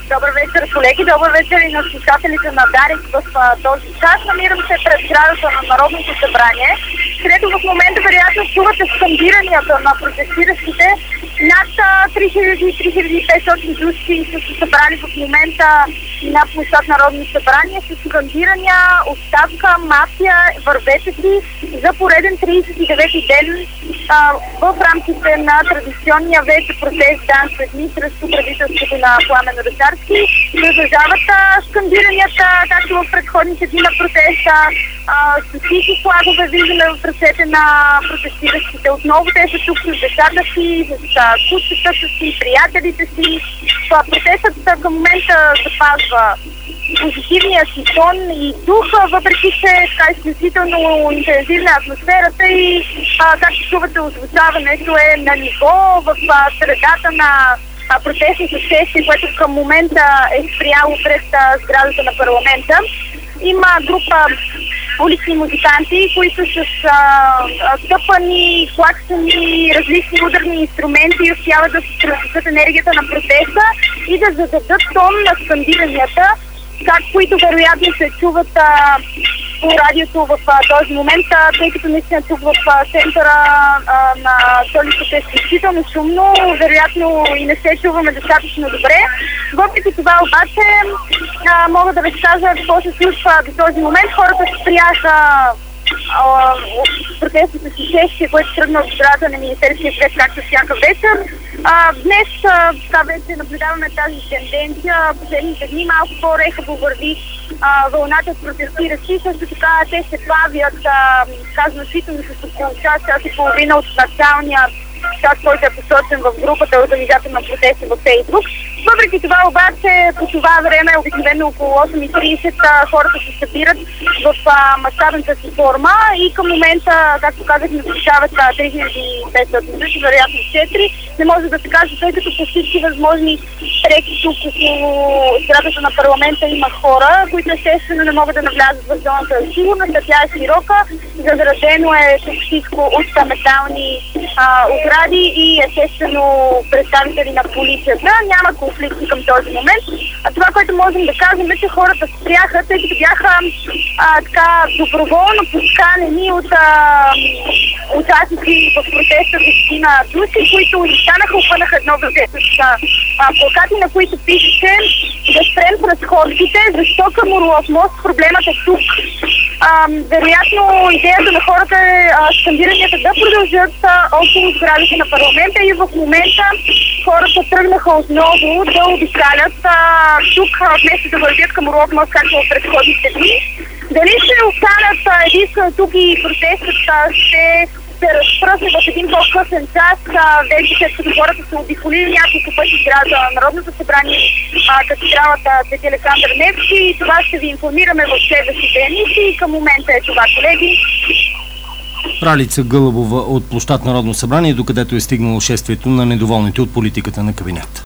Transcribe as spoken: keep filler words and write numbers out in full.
Добър вечер, колеги. Добър вечер и на слушателите на Дарик в а, този час. Намирам се пред сградата на Народното събрание, където в момента вероятно чувате скандиранията на протестиращите. Над три хиляди - три хиляди и петстотин души са се събрали в момента на площад Народното събрание с скандирания, оставка, мафия, вървете си за пореден тридесет и девети ден а, в рамките на традиционния вече протест дан след дни срещу правителството на Пламен Орешарски. Продължават скандиранията, както в предходните дни на протеста. Стотици флагове виждаме в ръцете на протестиращите. Отново те са тук с децата си, с кучета си, приятелите си. Протестът към момента запазва позитивния си тон и дух, въпреки че така изключително интензивна атмосферата и, а, както чувате, озвучаването е на ниво в а, средата на а, протестното шествие, което към момента е спряло пред а, сградата на парламента. Има група улични музиканти, които с а, а, тъпани, клаксани, различни ударни инструменти успяват да се пренесат енергията на протеста и да зададат тон на скандиранията, как които вероятно се чуват а, по радиото в а, този момент, а, тъй като наистина тук в а, центъра а, на столицата е изключително шумно, вероятно и не се чуваме достатъчно добре. Въпреки това обаче а, мога да ви кажа какво се случва до този момент. Хората спряха протестното си шествие, което тръгна от сградата на Министерския съвет, както всяка вечер. А, днес а, така вече наблюдаваме тази тенденция. Последните дни малко по-рехаво върви а, вълната от протестиращи. Също така те се плавят, така значително с около час, час и половина от началния час, който е посочен в групата организатор на протести във Фейсбук. Въпреки това обаче по това време, обикновено около осем и тридесет, хората се събират в мащабната си форма и към момента, както казах, наблюдават три хиляди и петстотин души, вероятно четири. Не може да се каже, тъй като по всички възможни треки тук около сградата на парламента има хора, които естествено не могат да навлязат в зоната за сигурност. Тя е широка, заградено е тук всичко от метални а, огради и естествено представители на полицията. Няма конфликти към този момент. А това, което можем да кажем е, че хората спряха, тъй като бяха а, така доброволно подканени от а, участници в протеста десетина души, които останаха, опънаха едно възе с а, плакати, на които пишеше да спрем с разходките, защо към Орлов мост проблемът е тук. А, вероятно идеята на хората е скандиранията да продължат а, около сградите на парламента и в момента хората тръгнаха отново да обикалят а, тук, вместо да вървят към Орлов мост, както в предходните дни. Дали ще останат единствено тук и протестът ще се разпръсне в един по-късен час, вече след като хората са обиколили няколко пъти сградата на Народното събрание, катедралата Свети Александър Невски, и това ще ви информираме в следващите емисии. Към момента е това, колеги. Ралица Гълъбова от площад Народно събрание, докъдето е стигнало шествието на недоволните от политиката на кабинет.